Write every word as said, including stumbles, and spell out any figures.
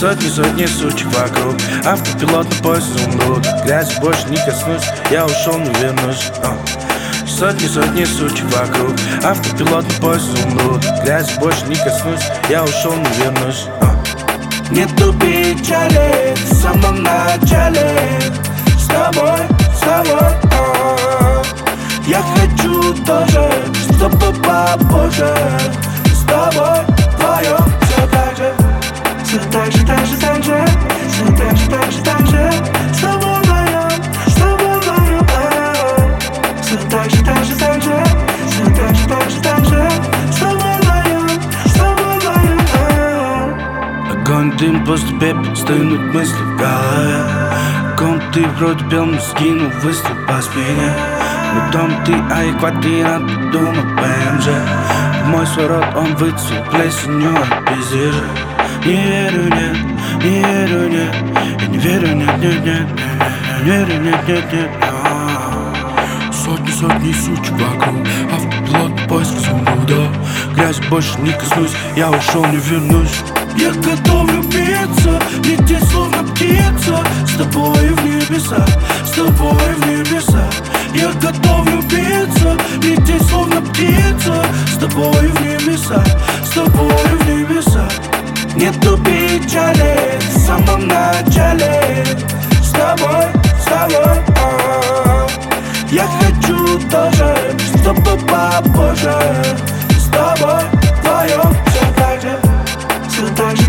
Сотни, сотни сучек вокруг, автопилот на поезд изумруд. Грязь больше не коснусь, я ушел, не вернусь. а. Сотни, сотни сучек вокруг, автопилот на поезд изумруд. Грязь больше не коснусь, я ушел, не вернусь. а. Нету печали в самом начале. С тобой, с тобой, а. Я хочу тоже, чтобы попозже. С тобой вдвоем все так же. Все так же, так же, так же. Все так же, так же, так же. С тобой вдвоем, с тобой вдвоем, а. Все так же, так же, так же. Все так же, так же, так же. С тобой вдвоем, с тобой вдвоем, а. Огонь, дым, постепенно стынут мысли в голове. Ком ты вроде бел, но скинул выстрел по спине. Мой дом ты, а я квартира, ты думал БМЖ. В мой свой рот он выцвел плесенью от пейзажа. Не верю, нет, не верю, нет. Я не верю, нет, нет, нет. Не верю, нет, нет, нет. Сотни, сотни сучек вокруг, автопилот, поиск изумруда. Грязь больше не коснусь, я ушел, не вернусь. Я готов любиться, лететь словно птица. С тобой в небеса, с тобой в небеса. Я готов любиться, лететь словно птица. С тобой в небеса, с тобой в небеса. Нету печали в самом начале. С тобой, с тобой, а-а-а. Я хочу тоже, чтобы попозже. С тобой вдвоем все так же, все так же.